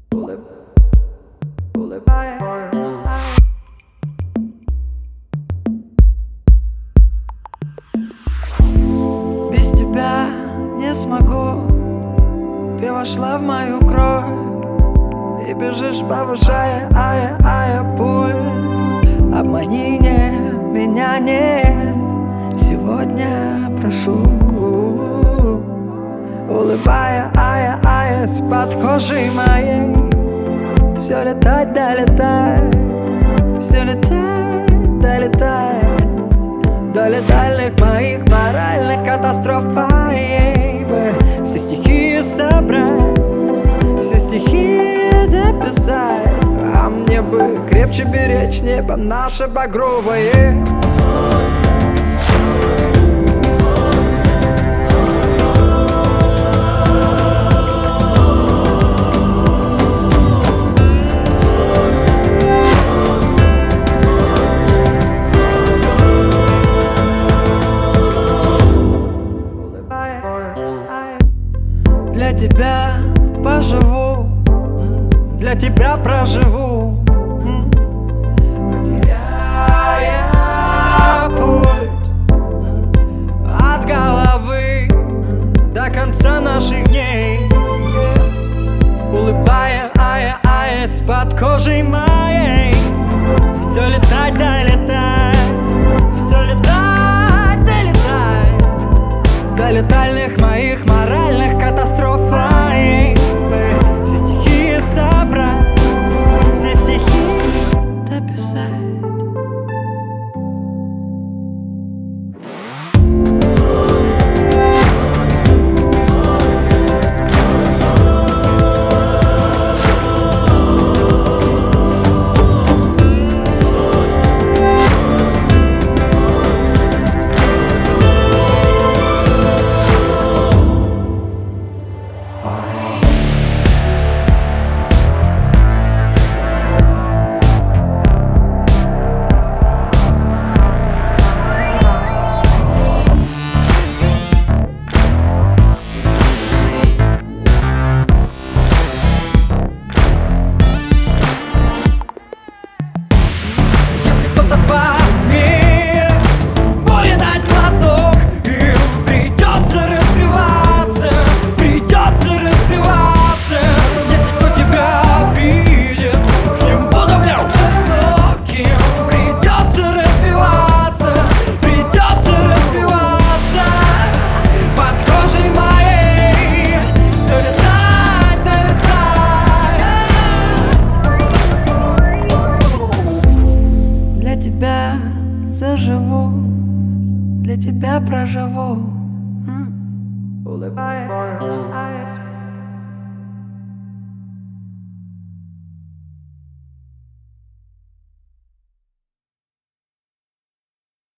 Без тебя не смогу. Ты вошла в мою кровь и бежишь, повышая пульс. Обмани не, меня не. Сегодня прошу, улыбаясь под кожей моей. Все летать, да летать, все летать, да летать до летальных моих моральных катастроф. Все стихи собрать, все стихи дописать. А мне бы крепче беречь небо наше багровое. Для тебя поживу, для тебя проживу, потеряя путь от головы до конца наших дней. Улыбаясь под кожей моей. Все летать, да летать, все летать, да летать до летальных моих моральных катастроф. Все стихи собрать, все стихи дописать. Заживу, для тебя проживу. Улыбаясь.